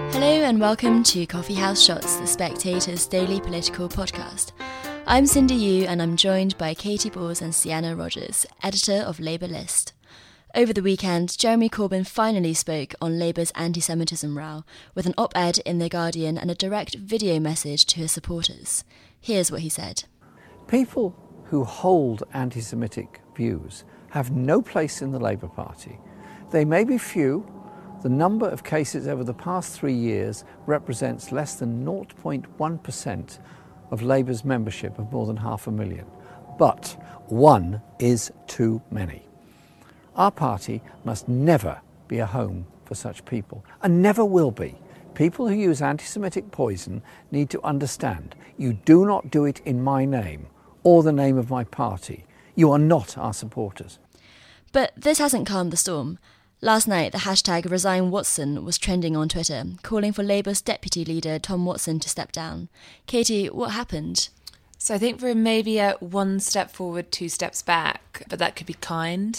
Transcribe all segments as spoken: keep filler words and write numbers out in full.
Hello and welcome to Coffee House Shots, the Spectator's daily political podcast. I'm Cindy Yu and I'm joined by Katy Balls and Sienna Rogers, editor of Labour List. Over the weekend, Jeremy Corbyn finally spoke on Labour's anti-Semitism row with an op-ed in The Guardian and a direct video message to his supporters. Here's what he said. People who hold anti-Semitic views have no place in the Labour Party. They may be few. The number of cases over the past three years represents less than zero point one percent of Labour's membership of more than half a million. But one is too many. Our party must never be a home for such people, and never will be. People who use anti-Semitic poison need to understand you do not do it in my name or the name of my party. You are not our supporters. But this hasn't calmed the storm. Last night, the hashtag ResignWatson was trending on Twitter, calling for Labour's deputy leader Tom Watson to step down. Katy, what happened? So I think we're maybe a one step forward, two steps back, but that could be kind.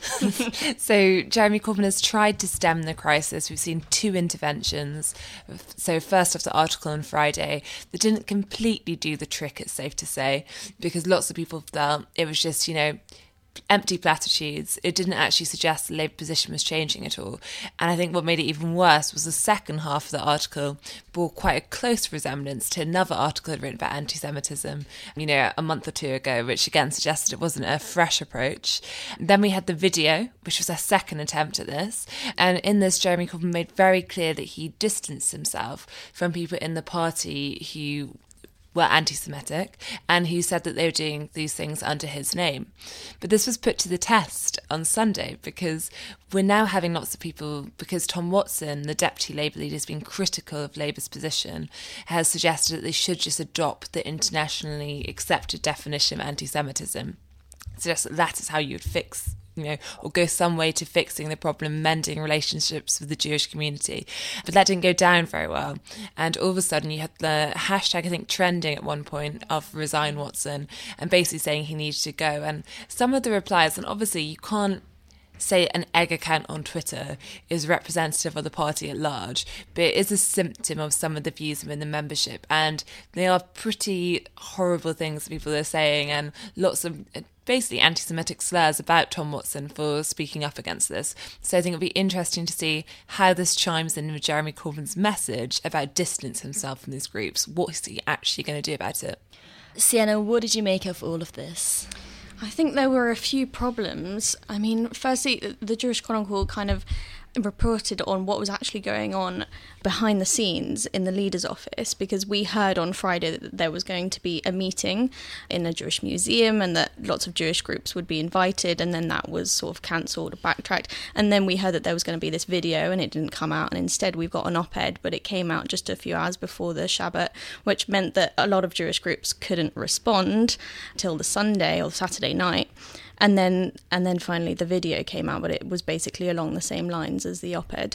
So Jeremy Corbyn has tried to stem the crisis. We've seen two interventions. So first off, the article on Friday that didn't completely do the trick, it's safe to say, because lots of people felt it was just, you know, empty platitudes. It didn't actually suggest the Labour position was changing at all. And I think what made it even worse was the second half of the article bore quite a close resemblance to another article written about anti-Semitism, you know, a month or two ago, which again suggested it wasn't a fresh approach. Then we had the video, which was a second attempt at this. And in this, Jeremy Corbyn made very clear that he distanced himself from people in the party who were anti-Semitic and who said that they were doing these things under his name. But this was put to the test on Sunday because we're now having lots of people, because Tom Watson, the deputy Labour leader, has been critical of Labour's position, has suggested that they should just adopt the internationally accepted definition of anti-Semitism. Suggests that that is how you would fix, you know, or go some way to fixing the problem, mending relationships with the Jewish community. But that didn't go down very well. And all of a sudden you had the hashtag, I think, trending at one point of Resign Watson and basically saying he needed to go. And some of the replies, and obviously you can't say an egg account on Twitter is representative of the party at large, but it is a symptom of some of the views within the membership. And they are pretty horrible things people are saying, and lots of basically anti-Semitic slurs about Tom Watson for speaking up against this. So I think it'll be interesting to see how this chimes in with Jeremy Corbyn's message about distance himself from these groups. What is he actually going to do about it? Sienna, what did you make of all of this? I think there were a few problems. I mean, firstly, the Jewish Chronicle kind of reported on what was actually going on behind the scenes in the leader's office, because we heard on Friday that there was going to be a meeting in a Jewish museum and that lots of Jewish groups would be invited, and then that was sort of cancelled or backtracked. And then we heard that there was going to be this video and it didn't come out, and instead we've got an op-ed, but it came out just a few hours before the Shabbat, which meant that a lot of Jewish groups couldn't respond till the Sunday or Saturday night. And then and then finally the video came out, but it was basically along the same lines as the op-ed.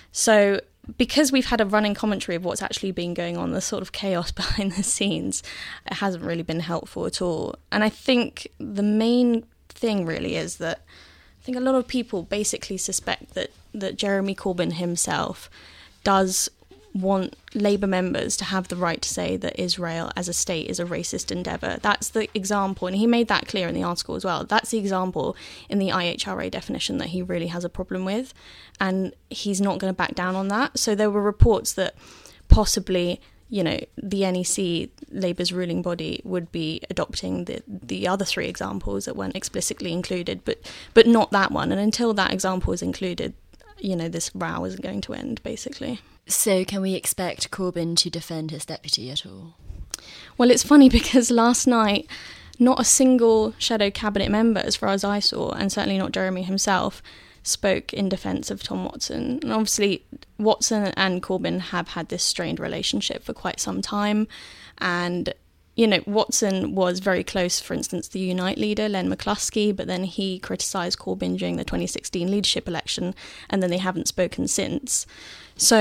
So because we've had a running commentary of what's actually been going on, the sort of chaos behind the scenes, it hasn't really been helpful at all. And I think the main thing really is that I think a lot of people basically suspect that, that Jeremy Corbyn himself does want Labour members to have the right to say that Israel as a state is a racist endeavour. That's the example, and he made that clear in the article as well. That's the example in the I H R A definition that he really has a problem with, and he's not going to back down on that. So there were reports that possibly, you know, the N E C, Labour's ruling body, would be adopting the the other three examples that weren't explicitly included, but but not that one. And until that example is included, you know, this row isn't going to end, basically. So can we expect Corbyn to defend his deputy at all? Well, it's funny because last night, not a single shadow cabinet member, as far as I saw, and certainly not Jeremy himself, spoke in defence of Tom Watson. And obviously, Watson and Corbyn have had this strained relationship for quite some time. And, you know, Watson was very close, for instance, to the Unite leader, Len McCluskey, but then he criticised Corbyn during the twenty sixteen leadership election, and then they haven't spoken since. So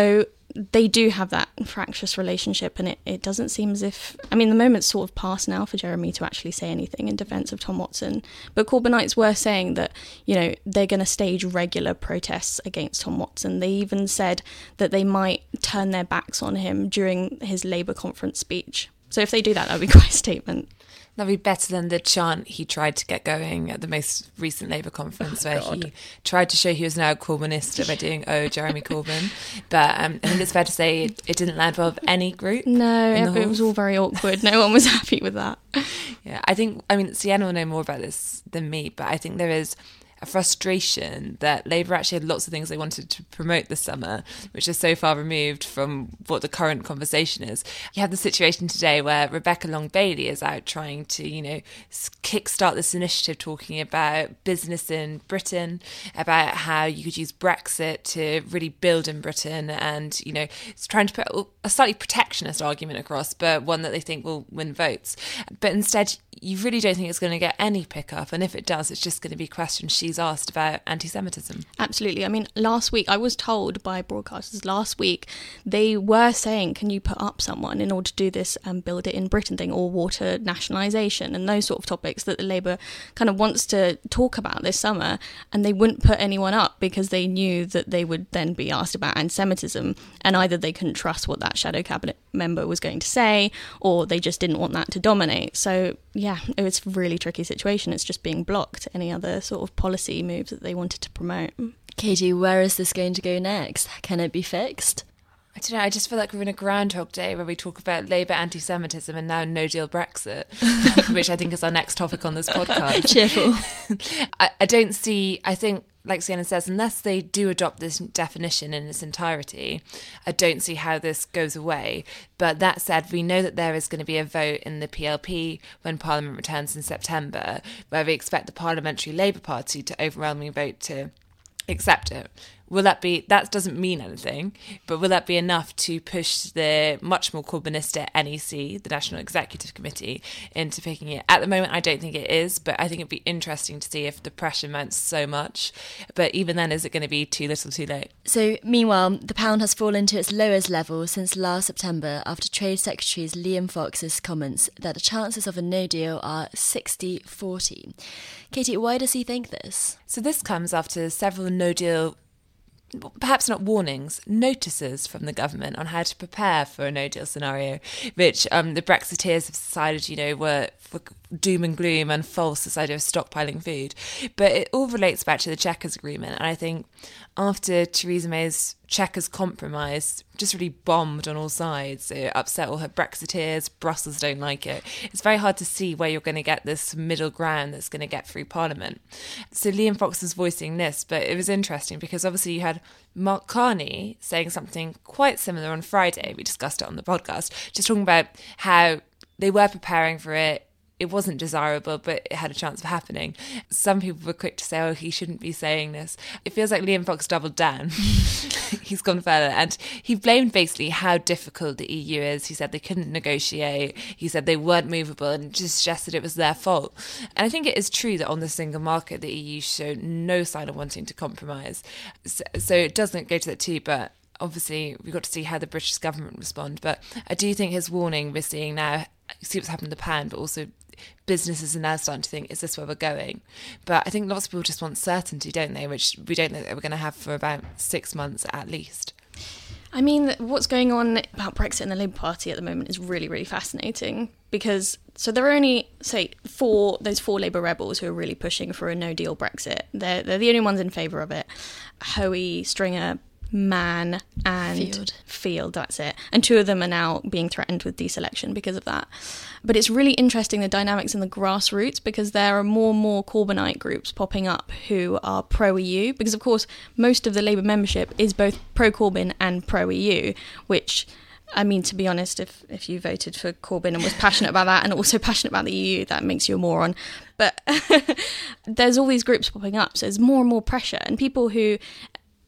they do have that fractious relationship, and it, it doesn't seem as if, I mean, the moment's sort of passed now for Jeremy to actually say anything in defence of Tom Watson. But Corbynites were saying that, you know, they're going to stage regular protests against Tom Watson. They even said that they might turn their backs on him during his Labour conference speech. So if they do that, that would be quite a statement. That'd be better than the chant he tried to get going at the most recent Labour conference, oh, where God. he tried to show he was now a Corbynista by doing, oh, Jeremy Corbyn. But um, I think it's fair to say it, it didn't land well with any group. No, in it, the it was all very awkward. No one was happy with that. Yeah, I think, I mean, Sienna will know more about this than me, but I think there is a frustration that Labour actually had lots of things they wanted to promote this summer, which is so far removed from what the current conversation is. You have the situation today where Rebecca Long-Bailey is out trying to, you know, kickstart this initiative talking about business in Britain, about how you could use Brexit to really build in Britain, and, you know, it's trying to put a slightly protectionist argument across, but one that they think will win votes. But instead, you really don't think it's going to get any pickup, and if it does, it's just going to be questions she's asked about anti-Semitism. Absolutely. I mean, last week, I was told by broadcasters last week, they were saying, can you put up someone in order to do this and build it in Britain thing, or water nationalisation, and those sort of topics that the Labour kind of wants to talk about this summer, and they wouldn't put anyone up because they knew that they would then be asked about anti-Semitism, and either they couldn't trust what that shadow cabinet member was going to say, or they just didn't want that to dominate. So yeah, it was a really tricky situation. It's just being blocked, any other sort of policy moves that they wanted to promote. Katie, where is this going to go next? Can it be fixed? I don't know, I just feel like we're in a Groundhog Day where we talk about Labour anti-Semitism and now no deal Brexit, which I think is our next topic on this podcast. Cheerful. I, I don't see, I think, like Sienna says, unless they do adopt this definition in its entirety, I don't see how this goes away. But that said, we know that there is going to be a vote in the P L P when Parliament returns in September, where we expect the Parliamentary Labour Party to overwhelmingly vote to accept it. Will that be, that doesn't mean anything, but will that be enough to push the much more Corbynista N E C, the National Executive Committee, into picking it? At the moment, I don't think it is, but I think it'd be interesting to see if the pressure mounts so much. But even then, is it going to be too little too late? So, meanwhile, the pound has fallen to its lowest level since last September after Trade Secretary Liam Fox's comments that the chances of a no deal are sixty forty. Katie, why does he think this? So this comes after several no deal, perhaps not warnings, notices from the government on how to prepare for a no-deal scenario, which um, the Brexiteers have decided, you know, were, were doom and gloom and false, this idea of stockpiling food. But it all relates back to the Chequers Agreement. And I think after Theresa May's Chequers compromise just really bombed on all sides, it upset all her Brexiteers, Brussels don't like it, it's very hard to see where you're going to get this middle ground that's going to get through Parliament. So Liam Fox was voicing this, but it was interesting because obviously you had Mark Carney saying something quite similar on Friday. We discussed it on the podcast, just talking about how they were preparing for it. It wasn't desirable, but it had a chance of happening. Some people were quick to say, oh, he shouldn't be saying this. It feels like Liam Fox doubled down. He's gone further. And he blamed basically how difficult the E U is. He said they couldn't negotiate. He said they weren't movable and just suggested it was their fault. And I think it is true that on the single market, the E U showed no sign of wanting to compromise. So, so it doesn't go to that too, but obviously we've got to see how the British government respond. But I do think his warning we're seeing now, see what's happened in the pound, but also businesses are now starting to think, is this where we're going? But I think lots of people just want certainty, don't they? Which we don't think that we're going to have for about six months at least. I mean, what's going on about Brexit and the Labour Party at the moment is really, really fascinating because, so there are only, say, four, those four Labour rebels who are really pushing for a no-deal Brexit. They're, they're the only ones in favour of it. Hoey, Stringer, Mann and Field. Field, that's it. And two of them are now being threatened with deselection because of that. But it's really interesting, the dynamics in the grassroots, because there are more and more Corbynite groups popping up who are pro-E U, because of course most of the Labour membership is both pro-Corbyn and pro-E U, which, I mean, to be honest, if, if you voted for Corbyn and was passionate about that and also passionate about the E U, that makes you a moron. But there's all these groups popping up, so there's more and more pressure, and people who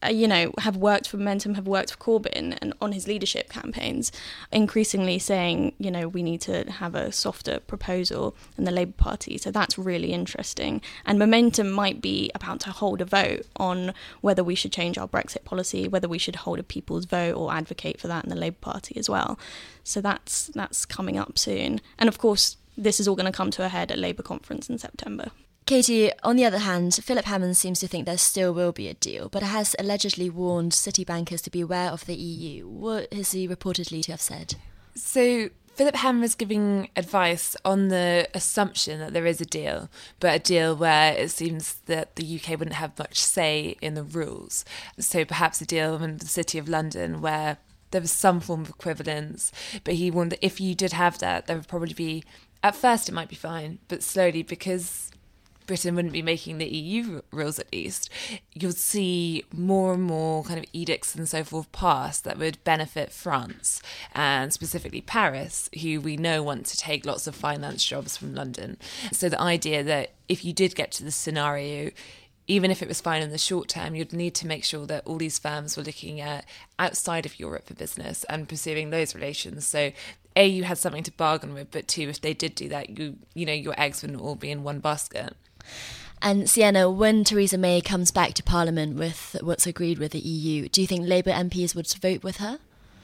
uh, you know, have worked for Momentum, have worked for Corbyn and on his leadership campaigns, increasingly saying, you know, we need to have a softer proposal in the Labour Party. So that's really interesting. And Momentum might be about to hold a vote on whether we should change our Brexit policy, whether we should hold a people's vote or advocate for that in the Labour Party as well. So that's that's coming up soon. And of course, this is all going to come to a head at Labour conference in September. Katie, on the other hand, Philip Hammond seems to think there still will be a deal, but has allegedly warned city bankers to be aware of the E U. What is he reportedly to have said? So Philip Hammond is giving advice on the assumption that there is a deal, but a deal where it seems that the U K wouldn't have much say in the rules. So perhaps a deal in the City of London where there was some form of equivalence, but he warned that if you did have that, there would probably be, at first it might be fine, but slowly, because Britain wouldn't be making the E U rules at least, you'll see more and more kind of edicts and so forth passed that would benefit France and specifically Paris, who we know want to take lots of finance jobs from London. So the idea that if you did get to this scenario, even if it was fine in the short term, you'd need to make sure that all these firms were looking at outside of Europe for business and pursuing those relations. So A, you had something to bargain with, but two, if they did do that, you you know, your eggs wouldn't all be in one basket. And Sienna, when Theresa May comes back to Parliament with what's agreed with the E U, do you think Labour M Ps would vote with her?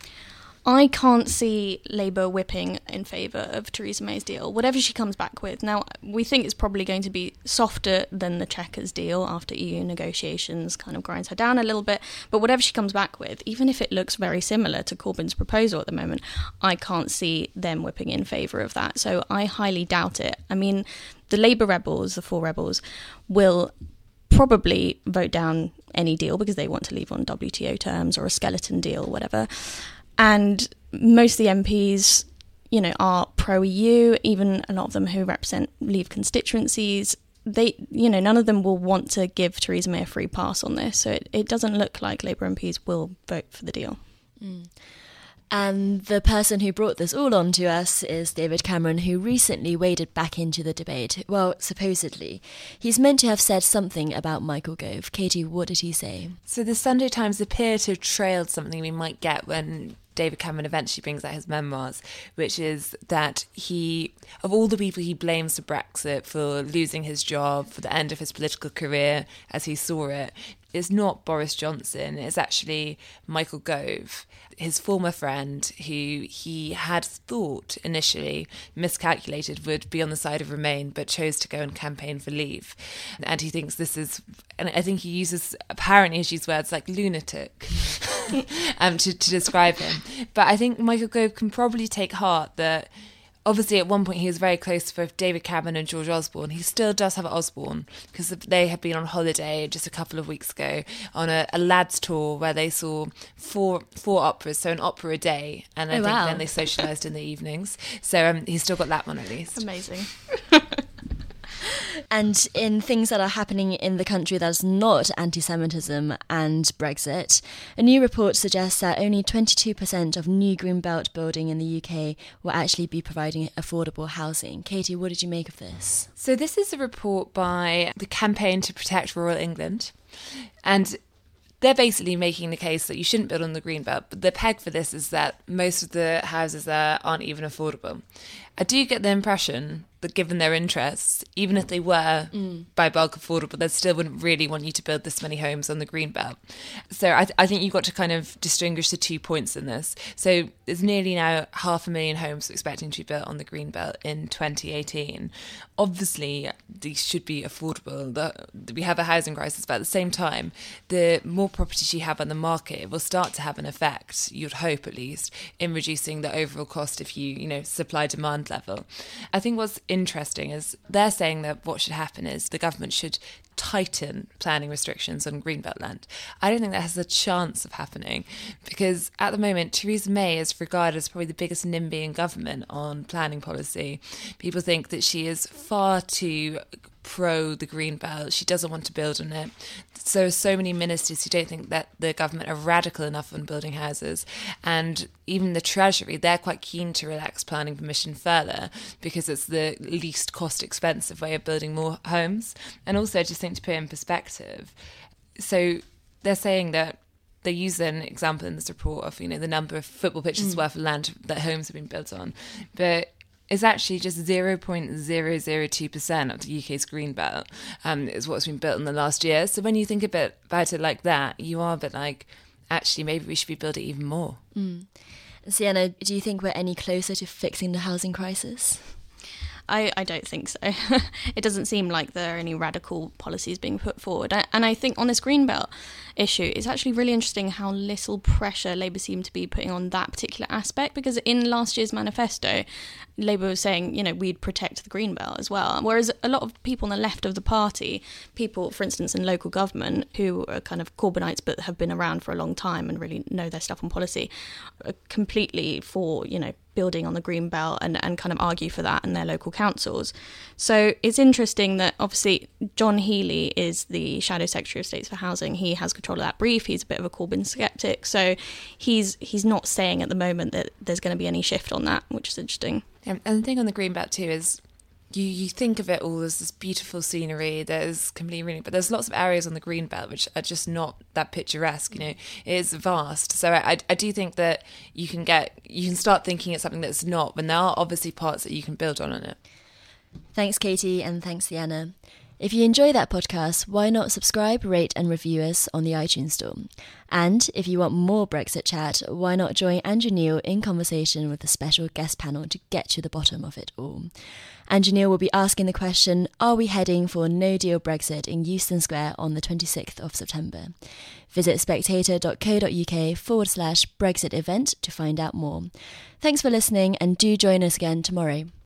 I can't see Labour whipping in favour of Theresa May's deal, whatever she comes back with. Now, we think it's probably going to be softer than the Chequers deal after E U negotiations kind of grinds her down a little bit. But whatever she comes back with, even if it looks very similar to Corbyn's proposal at the moment, I can't see them whipping in favour of that. So I highly doubt it. I mean, the Labour rebels, the four rebels, will probably vote down any deal because they want to leave on W T O terms or a skeleton deal, whatever. And most of the M Ps, you know, are pro-E U, even a lot of them who represent Leave constituencies. They, you know, none of them will want to give Theresa May a free pass on this. So it, it doesn't look like Labour M Ps will vote for the deal. Mm. And the person who brought this all on to us is David Cameron, who recently waded back into the debate. Well, supposedly. He's meant to have said something about Michael Gove. Katie, what did he say? So the Sunday Times appear to have trailed something we might get when David Cameron eventually brings out his memoirs, which is that he, of all the people he blames for Brexit, for losing his job, for the end of his political career as he saw it, it's not Boris Johnson, it's actually Michael Gove, his former friend, who he had thought initially miscalculated would be on the side of Remain, but chose to go and campaign for Leave. And he thinks this is, and I think he uses, apparently he uses words like lunatic um, to, to describe him. But I think Michael Gove can probably take heart that obviously, at one point, he was very close to both David Cameron and George Osborne. He still does have Osborne, because they had been on holiday just a couple of weeks ago on a, a lads tour where they saw four four operas, so an opera a day. And I oh, think wow. then they socialised in the evenings. So um, he's still got that one at least. Amazing. And in things that are happening in the country that's not anti-Semitism and Brexit, a new report suggests that only twenty-two percent of new Greenbelt building in the U K will actually be providing affordable housing. Katie, what did you make of this? So this is a report by the Campaign to Protect Rural England. And they're basically making the case that you shouldn't build on the Greenbelt, but the peg for this is that most of the houses there aren't even affordable. I do get the impression that given their interests, even if they were mm. by bulk affordable, they still wouldn't really want you to build this many homes on the Greenbelt. So I, th- I think you've got to kind of distinguish the two points in this. So there's nearly now half a million homes expecting to be built on the Greenbelt in twenty eighteen. Obviously, these should be affordable. The, we have a housing crisis, but at the same time, the more properties you have on the market, it will start to have an effect, you'd hope at least, in reducing the overall cost if you, you know, supply-demand level. I think what's interesting is they're saying that what should happen is the government should tighten planning restrictions on Greenbelt land. I don't think that has a chance of happening because at the moment Theresa May is regarded as probably the biggest NIMBY in government on planning policy. People think that she is far too pro the Greenbelt. She doesn't want to build on it. So so many ministers who don't think that the government are radical enough on building houses, and even the Treasury, they're quite keen to relax planning permission further because it's the least cost expensive way of building more homes. And also, just think to put it in perspective, so they're saying that they use an example in this report of, you know, the number of football pitches mm. worth of land that homes have been built on. But it's actually just zero point zero zero two percent of the U K's green belt um, is what's been built in the last year. So when you think a bit about it like that, you are a bit like, actually, maybe we should be building even more. Mm. Sienna, do you think we're any closer to fixing the housing crisis? I, I don't think so. It doesn't seem like there are any radical policies being put forward. And I think on this Greenbelt issue, it's actually really interesting how little pressure Labour seem to be putting on that particular aspect, because in last year's manifesto, Labour was saying, you know, we'd protect the Greenbelt as well. Whereas a lot of people on the left of the party, people, for instance, in local government, who are kind of Corbynites but have been around for a long time and really know their stuff on policy, are completely for, you know, building on the green belt and, and kind of argue for that in their local councils. So it's interesting that obviously John Healey is the Shadow Secretary of State for Housing. He has control of that brief. He's a bit of a Corbyn skeptic. So he's he's not saying at the moment that there's going to be any shift on that, which is interesting. Yeah, and the thing on the green belt too is you, you think of it all as this beautiful scenery, there's completely green, but there's lots of areas on the green belt which are just not that picturesque, you know, it is vast. So I, I do think that you can get, you can start thinking it's something that's not, when there are obviously parts that you can build on in it. Thanks, Katie, and thanks, Sienna. If you enjoy that podcast, why not subscribe, rate and review us on the iTunes Store? And if you want more Brexit chat, why not join Andrew Neil in conversation with a special guest panel to get to the bottom of it all? Andrew Neil will be asking the question, are we heading for no-deal Brexit in Euston Square on the twenty-sixth of September? Visit spectator.co.uk forward slash Brexit event to find out more. Thanks for listening and do join us again tomorrow.